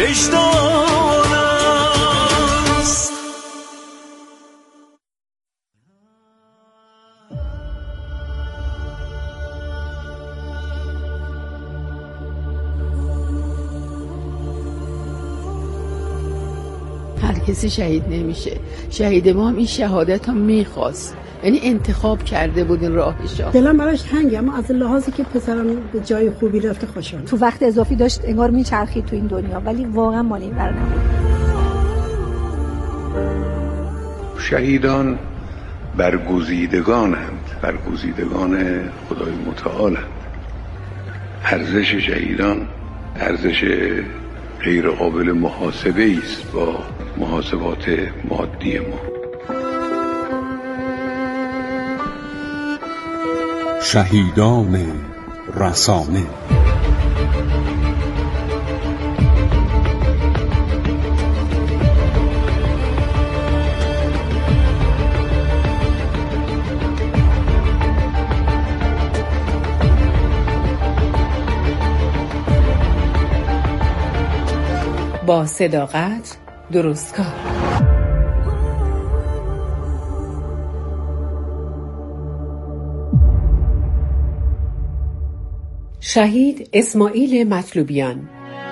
وجدان است. هر کسی شهید نمیشه. شهید ما هم این شهادت هم میخواست، یعنی انتخاب کرده بود این راهشو. دلم براش تنگه، اما از لحاظی که پسرم به جای خوبی رفته خوشحالم. تو وقت اضافی داشت انگار میچرخید تو این دنیا، ولی واقعا مال این ور نبود. شهیدان برگزیدگانند، برگزیدگان خدای متعالند. ارزش شهیدان ارزش غیر قابل محاسبه است با محاسبات مادی ما. شهیدان رسانه. با صداقت درستکار. شهید اسماعیل مطلوبیان.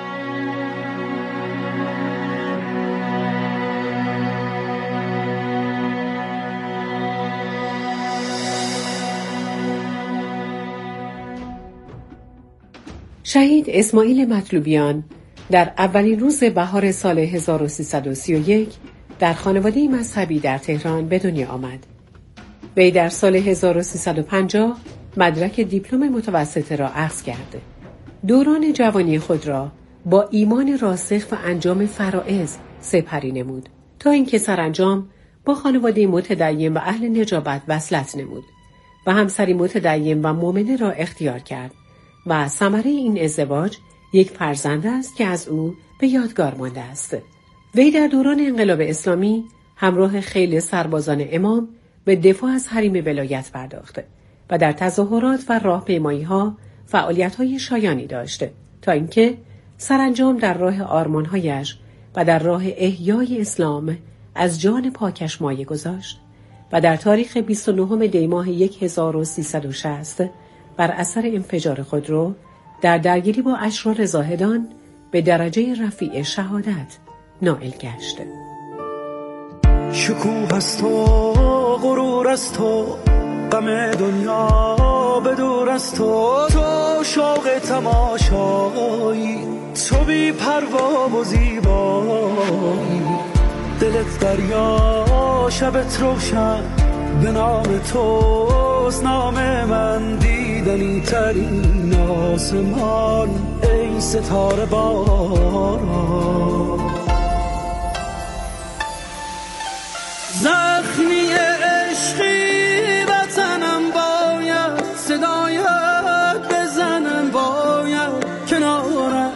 شهید اسماعیل مطلوبیان در اولین روز بهار سال 1331 در خانواده مذهبی در تهران به دنیا آمد. وی در سال 1350 مدرک دیپلم متوسطه را اخذ کرد. دوران جوانی خود را با ایمان راسخ و انجام فرائض سپری نمود تا اینکه سرانجام با خانواده متدین و اهل نجابت وصلت نمود و همسری متدین و مؤمنه را اختیار کرد و ثمره این ازدواج یک فرزند است که از او به یادگار مانده است. وی در دوران انقلاب اسلامی همراه خیل سربازان امام به دفاع از حریم ولایت پرداخت و در تظاهرات و راهپیمایی‌ها فعالیت‌های شایانی داشت تا اینکه سرانجام در راه آرمان‌هایش و در راه احیای اسلام از جان پاکش مایه گذاشت و در تاریخ 29 دی ماه 1360 بر اثر انفجار خودرو در درگیری با اشرار زاهدان به درجه رفیع شهادت نائل گشت. شکوه است و غرور است و غم دنیا به دور است و تو شوق تماشایی، تو بی پروا و زیبایی، دلت دریا شبت روشن، به نام توست نام من، دیدنی ترین آسمان ای ستاره باران. زخمی عشقی وطنم باید صدایت بزنم، باید کنارت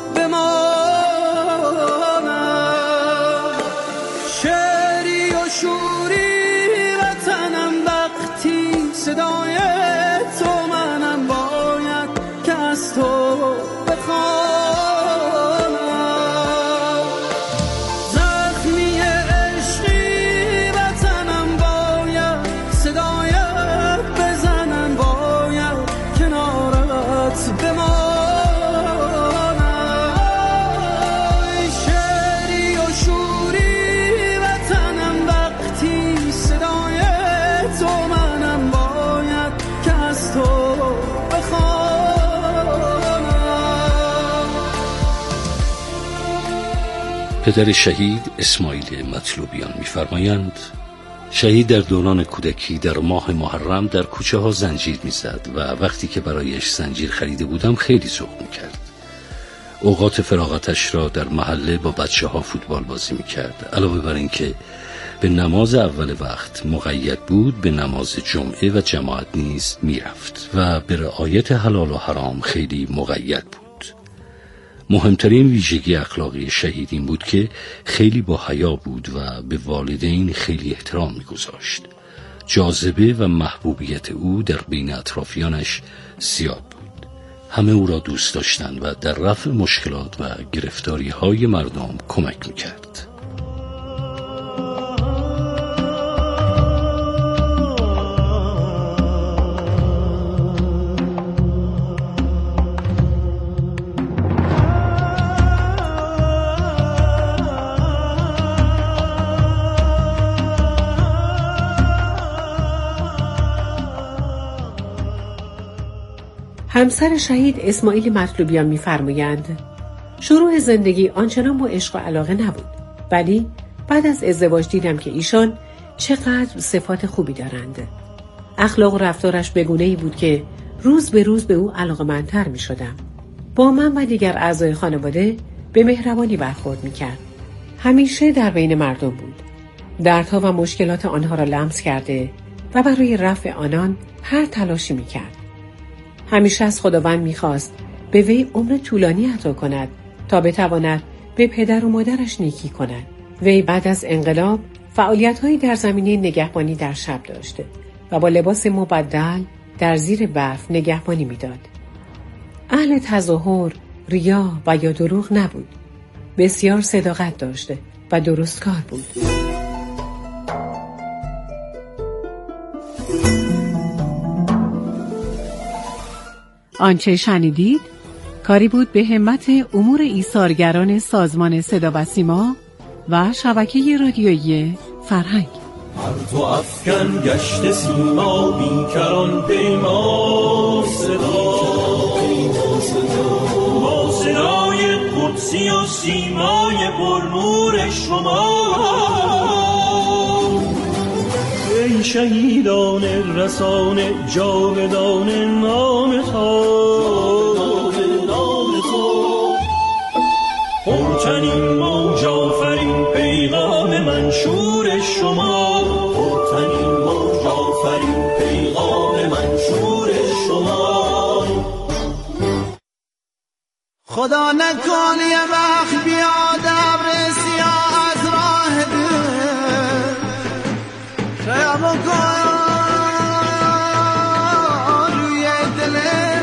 بمانم، شعری و شوری وطنم وقتی صدای تو منم، باید که از تو بخوانم. زخمی عشقی وطنم باید صدایت بزنم، باید کنارت بمانم، شعری و شوری وطنم وقتی صدای تو منم، باید که از تو پدر شهید اسماعیل مطلوبیان می‌فرمایند شهید در دوران کودکی در ماه محرم در کوچه ها زنجیر می‌زد و وقتی که برایش زنجیر خریده بودم خیلی ذوق می‌کرد. اوقات فراغتش را در محله با بچه‌ها فوتبال بازی می‌کرد. علاوه بر این که به نماز اول وقت مقید بود، به نماز جمعه و جماعت نیز می‌رفت و به رعایت حلال و حرام خیلی مقید بود. مهمترین ویژگی اخلاقی شهید این بود که خیلی با حیا بود و به والدین خیلی احترام می‌گذاشت. جاذبه و محبوبیت او در بین اطرافیانش زیاد بود. همه او را دوست داشتند و در رفع مشکلات و گرفتاری‌های مردم کمک می‌کرد. همسر شهید اسماعیل مطلوبیان می‌فرمایند شروع زندگی آنچنان با عشق و علاقه نبود، ولی بعد از ازدواج دیدم که ایشان چقدر صفات خوبی دارند. اخلاق و رفتارش بگونه‌ای بود که روز به روز به او علاقه‌مندتر می‌شدم. با من و دیگر اعضای خانواده به مهربانی برخورد می‌کرد. همیشه در بین مردم بود. دردها و مشکلات آنها را لمس کرده و برای رفع آنان هر تلاشی می‌کرد. همیشه از خداوند می‌خواست به وی عمر طولانی عطا کند تا بتواند به پدر و مادرش نیکی کند. وی بعد از انقلاب فعالیت‌هایی در زمینه نگهبانی در شب داشته و با لباس مبدل در زیر برف نگهبانی می‌داد. اهل تظاهر، ریا و یا دروغ نبود. بسیار صداقت داشته و درستکار بود. آنچه شنیدید کاری بود به همت امور ایثارگران سازمان صدا و سیما و شبکه رادیویی فرهنگ. هر تو افکن گشت سیما بیکران پیما صدا با صدای قدسی و سیمای پرنور شما. ای شهیدان رسانه جاودان نام پرتنین موج آفرین پیغام منشور شما. پرتنین موج آفرین پیغام منشور شما. خدا نکن یه وقت بیاد ابر سیاه از راه دل شب کن روی دل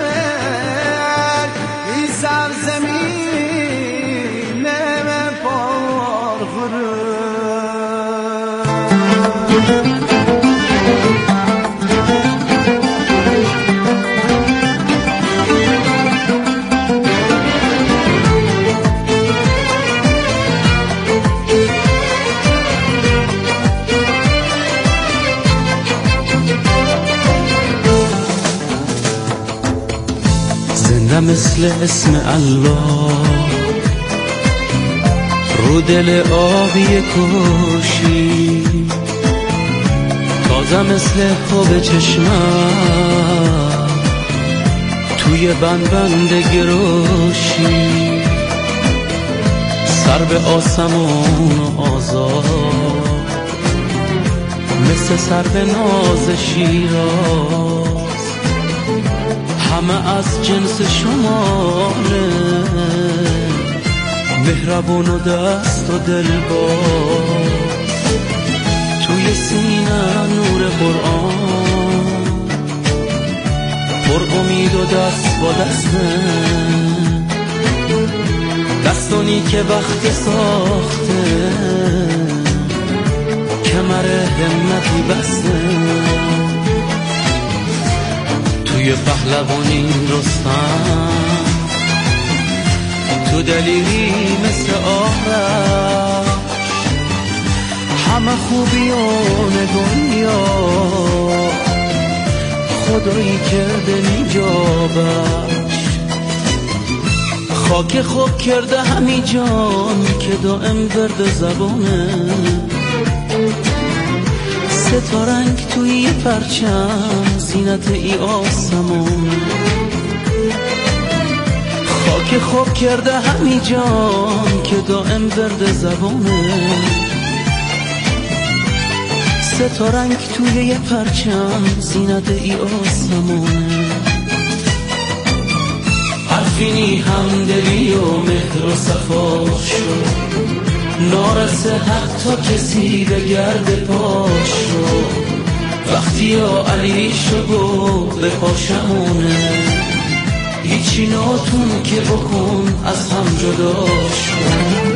این سرزمین زنده مثل اسم الله رو دل آبی کشی، تازه مثل خوب چشمم توی بند گروشی، سر به آسمون و آزاد مثل سر به ناز شیراز، همه از جنس شماره، مهربون و دست و دل باز، توی سینه نور قرآن، پر امید و دست با دسته، دستانی که وقت ساخته کمر همتی بسته، توی پهلوانی رستم، تو دلیری مثل آرش، همه خوبیان دنیا خدایی کرده نیجابش، خاک خوب کرده همی جان که دائم درد زبانه، سه تا رنگ توی یه پرچم زینت ای آسمون، خاک خوب کرده همی جان که دائم درد زبانه، سه تا رنگ توی یه پرچم زینت ای آسمونه، حرفینی همدلی و مهر و صفا شد، نارسه حتی کسی به گرد پاش شد، وقتی یا علی شد و به پاشمونه، هیچی ناتون که بکن از هم جداش کن.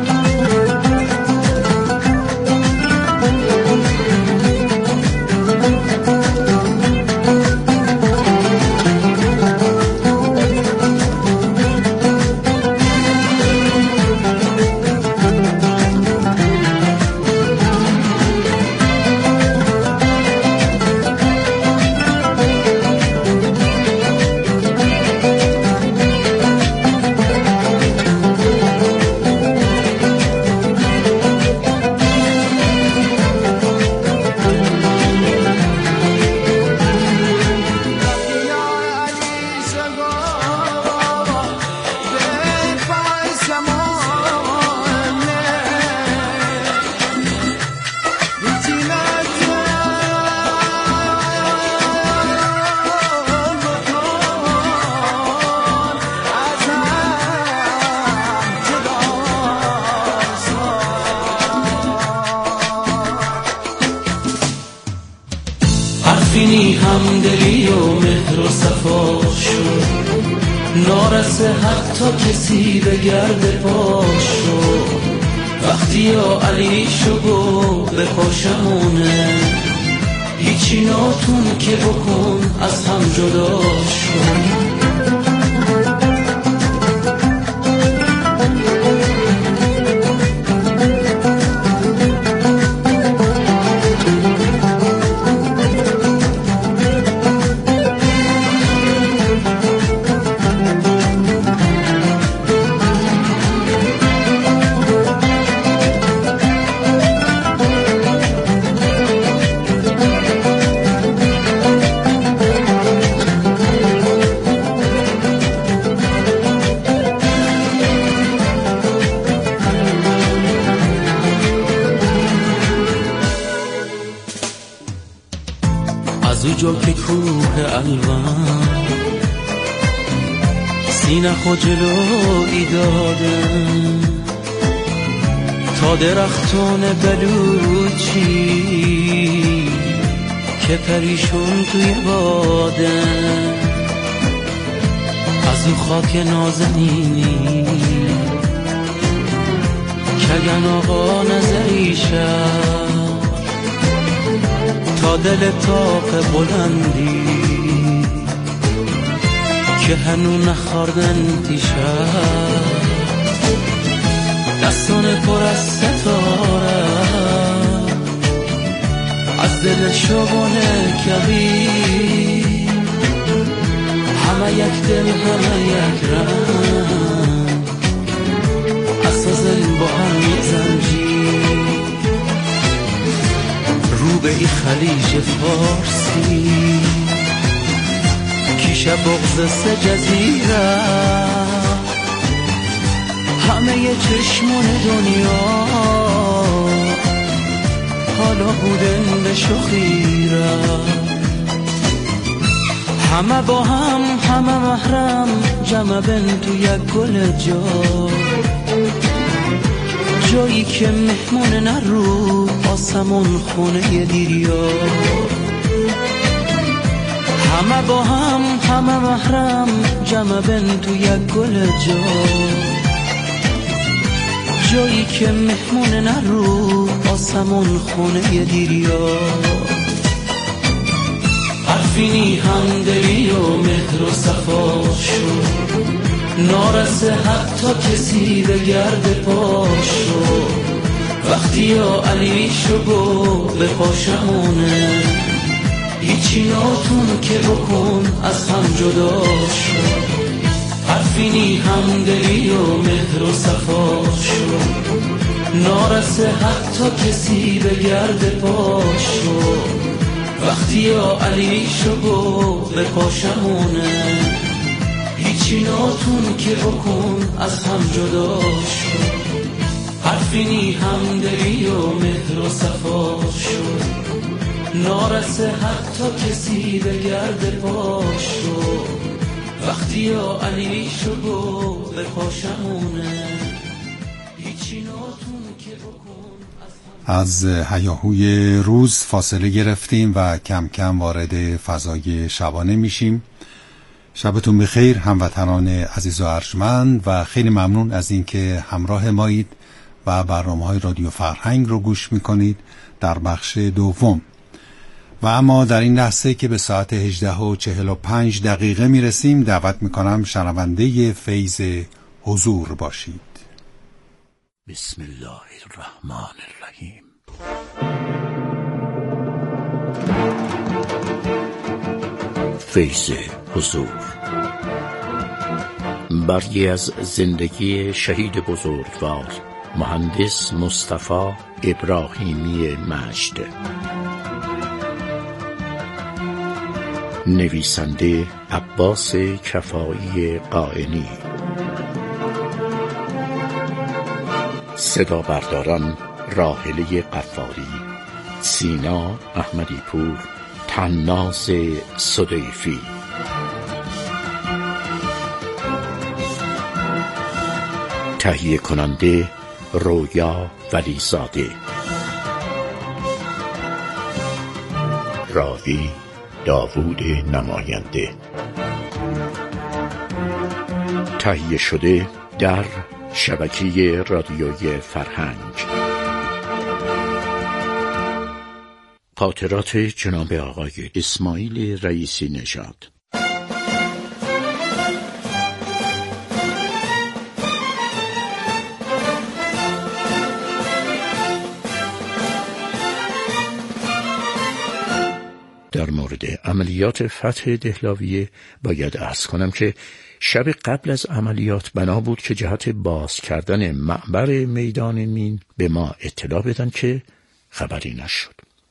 حرفینی همدلی و مهر و صفا شد، نارسه حتی کسی به گرد پاش شد. وقتی یا علی شو به پاشمونه، هیچی ناتون که بکن از هم جدا شد. از او جا که کوه الوان سینه خود جلوی دادن، تا درختان بلوچی که پریشون توی بادن. از او خاک نازنینی کگن آقا نظری شد، تا دل تاق بلندی که هنو نخوردن دیشب. دستان پر از ستاره از دل شبانه کبیر، همه یک دل همه یک رنگ، اساساً با هم یک زنجیر. رو به این خلیج فارسی کیشه بغض سه جزیره، همه ی چشمون دنیا حالا بودن به شخیره. همه با هم همه محرم جمع بن تو یک گل جایی که مهمون نرو آسمون خونه دیریا. همه با هم همه محرم جمع بن تو یک گل جایی که مهمون نرو آسمون خونه دیریا. حرفینی همدلی و مهر و صفا شد، نارسه حتی کسی به گرد پاش شد. وقتی یا علی شو به پاشمونه، هیچی ناتون که بکن از هم جدا شد. حرفینی همدلی و مهر و صفا شد، نارسه حتی کسی به گرد پاش شد. وقتی یا علی شو به پاشمونه، هیچی ناتون که بکن از هم جدا شد. حرفینی همدلی و مهر و صفا شد، نارسه حتی کسی به گرد پاش شد. وقتی یا علی شو به پاشمونه، هیچی ناتون که بکن. از هیاهوی روز فاصله گرفتیم و کم کم وارد فضای شبانه میشیم. شبتون بخیر هموطنان عزیز و ارجمند و خیلی ممنون از اینکه همراه مایید و برنامه‌های رادیو فرهنگ رو گوش میکنید در بخش دوم. و اما در این لحظه که به ساعت 18:45 میرسیم دعوت میکنم شنونده فیض حضور باشید. بسم الله الرحمن الرحیم. فیض حضور. برگی از زندگی شهید بزرگوار مهندس مصطفی ابراهیمی مجد. نویسنده عباس کفایی قائنی. صدا برداران راحله قفاری، سینا احمدی پور، طناز صدیفی. تهیه کننده رویا ولیزاده. راوی داوود نماینده. تهیه شده در شبکه رادیوی فرهنگ. خاطرات جناب آقای اسماعیل رئیسی نژاد. در مورد عملیات فتح دهلاویه باید عرض کنم که شب قبل از عملیات بنا بود که جهت باز کردن معبر میدان مین به ما اطلاع بدن که خبری نشد.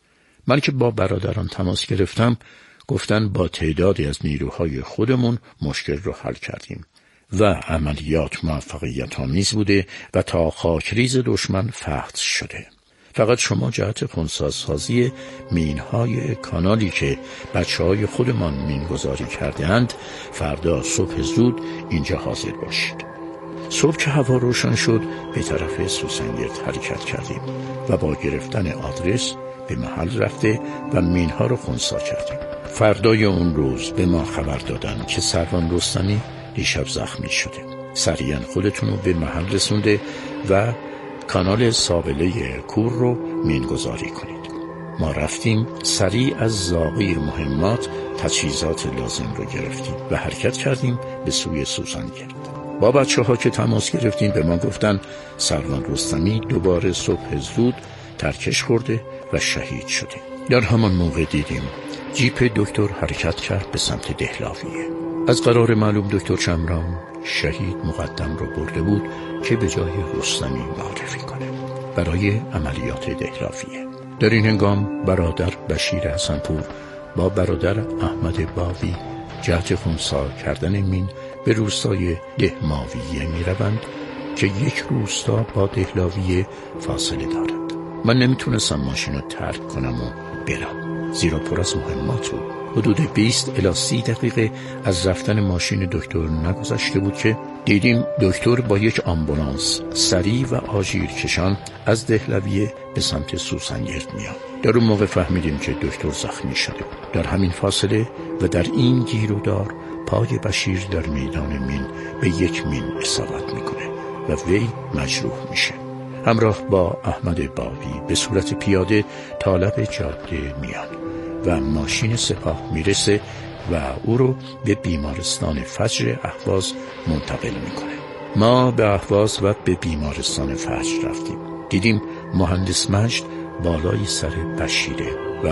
من که با برادران تماس گرفتم گفتن با تعدادی از نیروهای خودمون مشکل رو حل کردیم و عملیات موفقیت آمیز بوده و تا خاکریز دشمن فتح شده. فقط شما جهت خنثی‌سازی مینهای کانالی که بچه‌های خودمان مینگذاری کرده‌اند فردا صبح زود اینجا حاضر باشید. صبح که هوا روشن شد به طرف سوسنگرد حرکت کردیم و با گرفتن آدرس به محل رفته و مینها رو خنثی کردیم. فردای اون روز به ما خبر دادن که سروان رستمی دیشب زخمی شده. سریعا خودتون رو به محل رسونده و کانال سابله کور رو مینگذاری کنید. ما رفتیم سریع از زاغی مهمات تجهیزات لازم رو گرفتیم و حرکت کردیم به سوی سوسنگرد. با بچه‌ها که تماس گرفتیم به ما گفتن سروان رستمی دوباره صبح زود ترکش خورده و شهید شده. در همان موقع دیدیم جیپ دکتر حرکت کرد به سمت دهلاویه. از قرار معلوم دکتر شمران شهید مقدم رو برده بود که به جای رستمی معرفی کنه برای عملیات دهلاویه. در این هنگام برادر بشیر حسنپور با برادر احمد باوی جهت خنثی کردن مین به روستای دهماویه می روند که یک روستا با دهلاویه فاصله دارد. من نمیتونستم ماشین رو ترک کنم و برم زیرا پر از مهمات بود. حدود 20 الی 30 دقیقه از رفتن ماشین دکتر نگذشته بود که دیدیم دکتر با یک آمبولانس سریع و آژیر کشان از دهلاویه به سمت سوسنگرد میاد. در اون موقع فهمیدیم که دکتر زخمی شده. در همین فاصله و در این گیر و دار پای بشیر در میدان مین به یک مین اصابت میکنه و وی مجروح میشه. همراه با احمد باوی به صورت پیاده تا لب جاده میان و ماشین سپاه میرسه و او رو به بیمارستان فجر اهواز منتقل میکنه. ما به اهواز و به بیمارستان فجر رفتیم. دیدیم مهندس مجد بالای سر بشیره و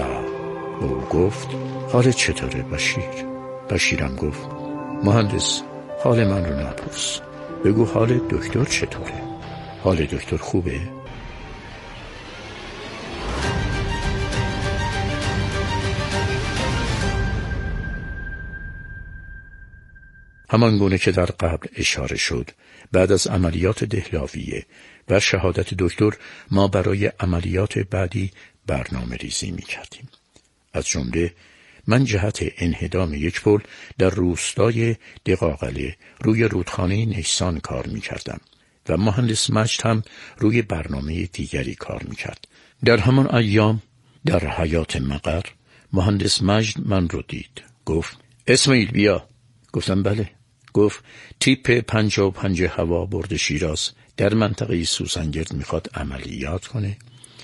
او گفت حالت چطوره بشیر؟ بشیرم گفت مهندس حال من رو نپرس، بگو حال دکتر چطوره؟ حال دکتر خوبه؟ همان گونه که در قبل اشاره شد بعد از عملیات دهلاویه و شهادت دکتر ما برای عملیات بعدی برنامه ریزی می کردیم. از جمله من جهت انهدام یک پل در روستای دقاقله روی رودخانه نیسان کار می کردم و مهندس مجد هم روی برنامه دیگری کار می کرد. در همان ایام در حیات مقر مهندس مجد من رو دید. گفت اسماعیل بیا. گفتم بله. گفت تیپ 55 هوا برد شیراز در منطقه سوسنگرد میخواد عملیات کنه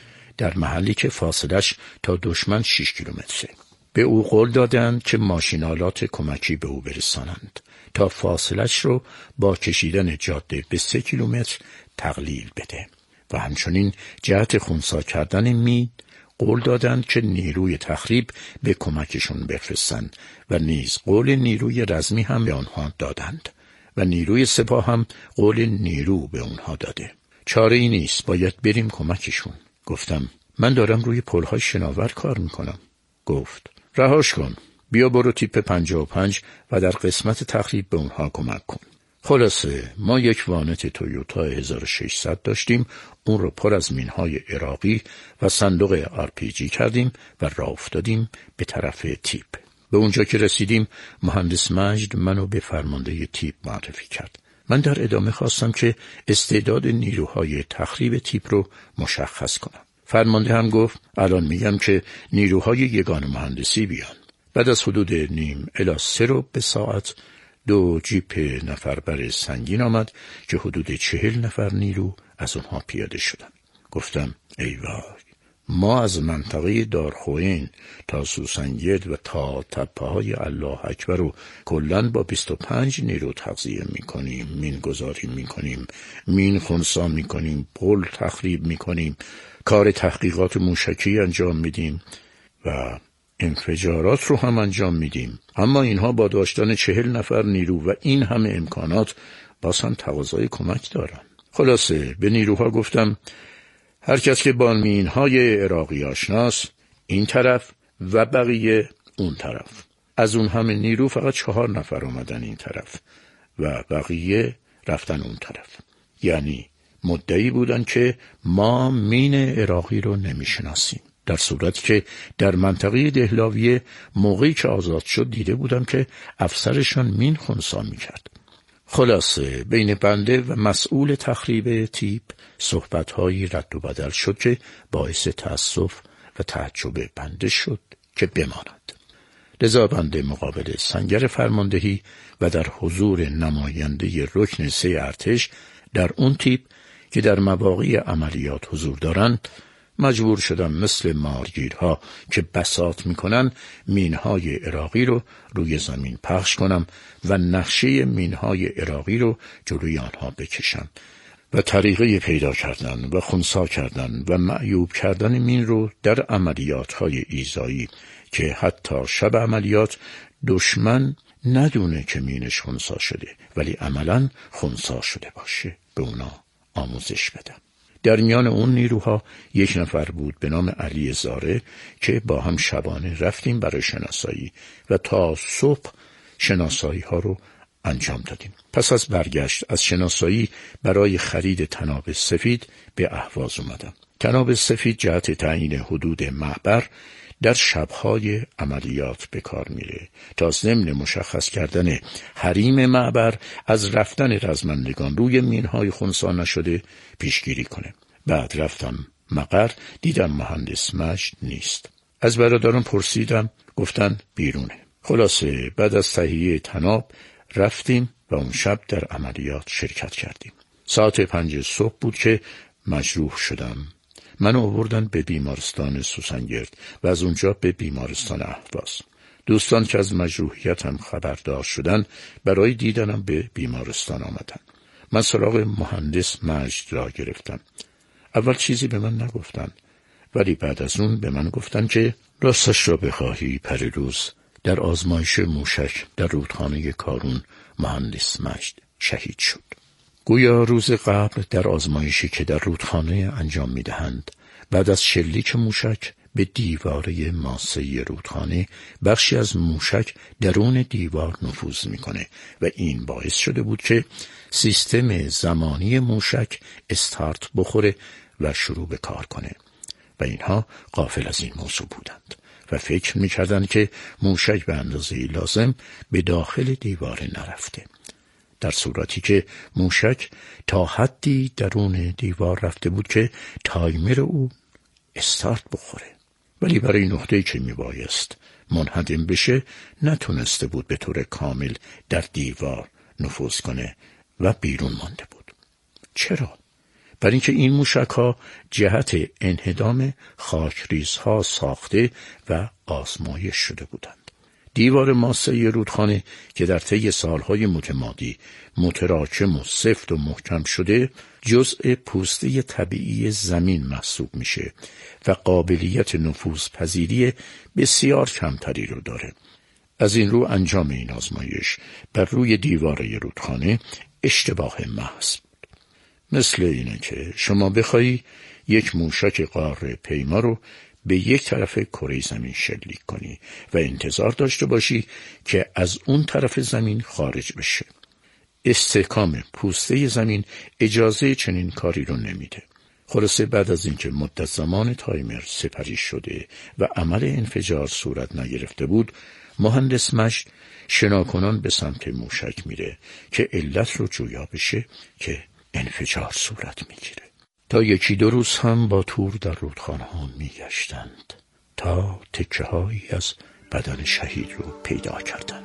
در محلی که فاصلش تا دشمن 6 کیلومتره. به او قول دادند که ماشینالات کمکی به او برسانند تا فاصلش رو با کشیدن جاده به 3 کیلومتر تقلیل بده و همچنین جهت خنثی کردن مین قول دادند که نیروی تخریب به کمکشون بفرستند و نیز قول نیروی رزمی هم به آنها دادند و نیروی سپاه هم قول نیرو به اونها داده. چاره ای نیست، باید بریم کمکشون. گفتم من دارم روی پل‌های شناور کار میکنم. گفت رهاش کن، بیا برو تیپ 55 و در قسمت تخریب به اونها کمک کن. خلاصه ما یک وانت تویوتا 1600 داشتیم، اون رو پر از مینهای عراقی و صندوق RPG کردیم و راه افتادیم به طرف تیپ. به اونجا که رسیدیم مهندس مجد منو به فرمانده تیپ معرفی کرد. من در ادامه خواستم که استعداد نیروهای تخریب تیپ رو مشخص کنم. فرمانده هم گفت الان میگم که نیروهای یگان مهندسی بیان. بعد از حدود نیم الی 3 رو به ساعت 2 جیپ نفربر سنگین آمد که حدود 40 نفر نیرو از اونها پیاده شدن. گفتم ای وای، ما از منطقه دارخوین تا سوسنگرد و تا تپه های الله اکبر رو کلن با 25 نیرو تغذیه میکنیم، مین گذاری میکنیم، مین خنثی میکنیم، پل تخریب میکنیم، کار تحقیقات موشکی انجام میدیم و انفجارات رو هم انجام میدیم. اما اینها با داشتن 40 نفر نیرو و این همه امکانات باز هم تقاضای کمک دارن. خلاصه به نیروها گفتم هر کس که با مینهای عراقی آشناست این طرف و بقیه اون طرف. از اون همه نیرو فقط 4 نفر اومدن این طرف و بقیه رفتن اون طرف. یعنی مدعی بودن که ما مین عراقی رو نمیشناسیم، در صورتی که در منطقه دهلاویه موقعی که آزاد شد دیده بودم که افسرشان مین خنثی میکرد. خلاصه بین بنده و مسئول تخریب تیپ صحبت‌هایی رد و بدل شد که باعث تأسف و تعجب بنده شد که بماند. لذا بنده مقابل سنگر فرماندهی و در حضور نماینده رکن 3 ارتش در اون تیپ که در مواقع عملیات حضور دارند مجبور شدم مثل مارگیرها که بساط میکنن مینهای عراقی رو روی زمین پخش کنم و نقشه مینهای عراقی رو جلوی آنها بکشم و طریقه پیدا کردن و خنثی کردن و معیوب کردن مین رو در عملیات‌های ایذایی که حتی شب عملیات دشمن ندونه که مینش خنثی شده ولی عملاً خنثی شده باشه به اونا آموزش بدم. در میان اون نیروها یک نفر بود به نام علی زاره که با هم شبانه رفتیم برای شناسایی و تا صبح شناسایی ها رو انجام دادیم. پس از برگشت از شناسایی برای خرید طناب سفید به اهواز اومدم. طناب سفید جهت تعیین حدود معبر در شبهای عملیات به کار میره تا ضمن مشخص کردن حریم معبر از رفتن رزمندگان روی مینهای خنثی نشده پیشگیری کنه. بعد رفتم مقر، دیدم مهندس مجد نیست. از برادران پرسیدم، گفتن بیرونه. خلاصه بعد از تهیه طناب رفتیم و اون شب در عملیات شرکت کردیم. ساعت 5 صبح بود که مجروح شدم. منو آوردن به بیمارستان سوسنگرد و از اونجا به بیمارستان اهواز. دوستان که از مجروحیتم خبردار شدن برای دیدنم به بیمارستان آمدن. من سراغ مهندس مجد را گرفتم. اول چیزی به من نگفتن ولی بعد از اون به من گفتن که راستش را بخواهی پریروز در آزمایش موشک در رودخانه کارون مهندس مجد شهید شد. گویا روز قبل در آزمایشی که در رودخانه انجام می‌دهند بعد از شلیک موشک به دیواره ماسه رودخانه بخشی از موشک درون دیوار نفوذ می‌کنه و این باعث شده بود که سیستم زمانی موشک استارت بخوره و شروع به کار کنه و اینها غافل از این موضوع بودند و فکر می‌کردند که موشک به اندازه لازم به داخل دیوار نرفته، در صورتی که موشک تا حدی درون دیوار رفته بود که تایمر او استارت بخوره. ولی برای نقطه‌ای که میبایست منهدم بشه نتونسته بود به طور کامل در دیوار نفوذ کنه و بیرون مانده بود. چرا؟ برای اینکه این موشک‌ها جهت انهدام خاکریزها ساخته و آزمایش شده بودند. دیوار ماسه‌ای رودخانه که در طی سالهای متمادی متراکم و سفت و محکم شده جزء پوسته طبیعی زمین محسوب میشه و قابلیت نفوذپذیری بسیار کمتری رو داره. از این رو انجام این آزمایش بر روی دیوار رودخانه اشتباه محض بود. مثل اینه که شما بخوایی یک موشک قاره پیما رو به یک طرف کره زمین شلیک کنی و انتظار داشته باشی که از اون طرف زمین خارج بشه. استحکام پوسته زمین اجازه چنین کاری رو نمیده. خلاصه بعد از اینکه مدت زمان تایمر سپری شده و عمل انفجار صورت نگرفته بود، مهندس مجد شناکنان به سمت موشک میره که علت رو جویا بشه که انفجار صورت میگیره. تا 1-2 روز هم با تور در رودخانه ها میگشتند تا تکه هایی از بدن شهید رو پیدا کردند.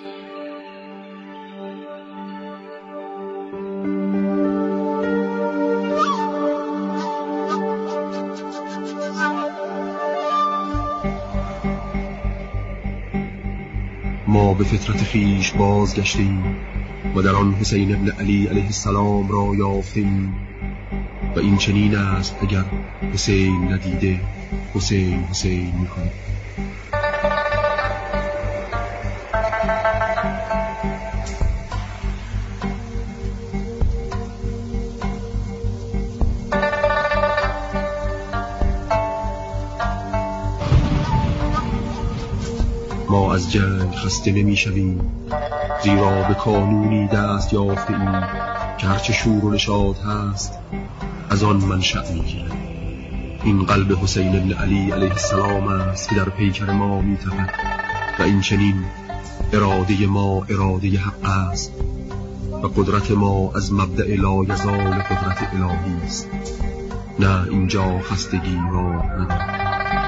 ما به فطرت خویش بازگشتیم و در آن حسین ابن علی علیه السلام را یافتیم و این چنین است اگر حسین ندیده حسین حسین می‌کند. ما از جنگ خسته نمی‌شویم، زیرا به قانونی دست یافته ایم که هرچه شور و نشاط هست از آن منشأ می‌گیرد. این قلب حسین بن علی علیه السلام است که در پیکر ما می‌تپد و این چنین اراده ما اراده حق است و قدرت ما از مبدأ لا یزال قدرت الهی است. نه اینجا خستگی را ندارد.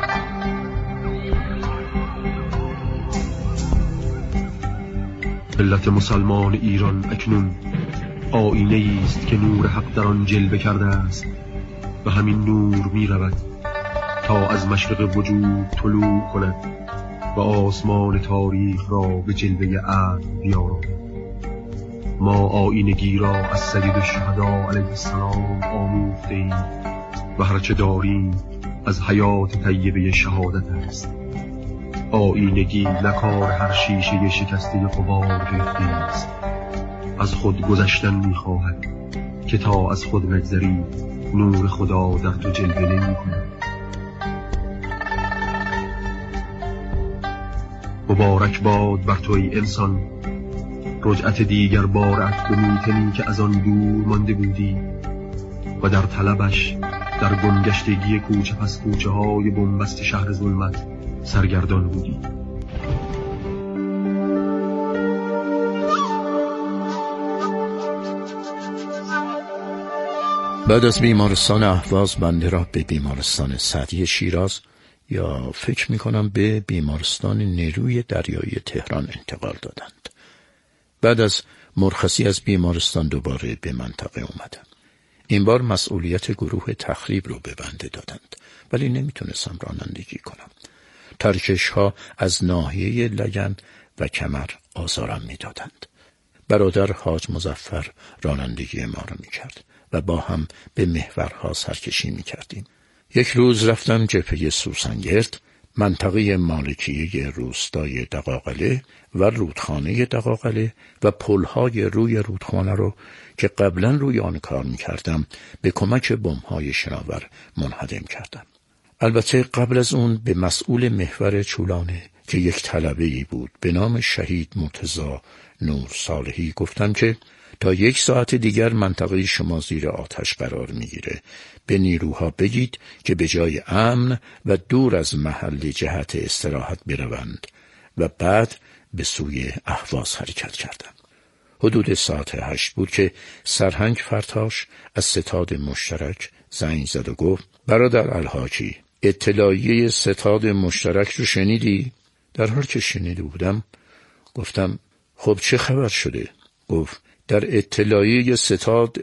ملت مسلمان ایران اکنون آینه است که نور حق در آن جلوه کرده است و همین نور می رود تا از مشرق وجود طلوع کند و آسمان تاریخ را به جلوه عدل بیاراند. ما آینگی را از سید الشهدا علیه السلام آموختیم و هرچه داریم از حیات طیبه شهادت است. آینگی نکار هر شیشه شکسته غبار گرفته است. از خود گذشتن می‌خواهد که تا از خود نگذری نور خدا در تو جلوه نمی‌کند. مبارک باد بر تو ای انسان، رجعت دیگر بارت به میتنی که از آن دور مانده بودی و در طلبش در گمگشتگی کوچه پس کوچه های بنبست شهر ظلمت سرگردان بودی. بعد از بیمارستان اهواز بنده را به بیمارستان سعدی شیراز یا فکر میکنم به بیمارستان نیروی دریایی تهران انتقال دادند. بعد از مرخصی از بیمارستان دوباره به منطقه اومدم. این بار مسئولیت گروه تخریب رو به بنده دادند، ولی نمیتونستم رانندگی کنم. ترکش ها از ناحیه لگن و کمر آزارم میدادند. برادر حاج مظفر رانندگی ما رو میکرد و با هم به محورها سرکشی میکردیم. یک روز رفتم جبهه سوسنگرد، منطقه مالکیه روستای دقاقله و رودخانه دقاقله و پلهای روی رودخانه رو که قبلا روی آن کار میکردم به کمک بمب‌های شناور منهدم کردم. البته قبل از اون به مسئول محور چولانه که یک طلبه‌ای بود به نام شهید مرتضی نور صالحی گفتم که تا 1 ساعت دیگر منطقه شما زیر آتش قرار میگیره. به نیروها بگید که به جای امن و دور از محل جهت استراحت بروند و بعد به سوی اهواز حرکت کردم. حدود ساعت 8 بود که سرهنگ فرتاش از ستاد مشترک زنگ زد و گفت برادر الحاجی، اطلاعیه ستاد مشترک رو شنیدی؟ در حال که شنیده بودم گفتم خب چه خبر شده؟ گفت در اطلاعیه ستاد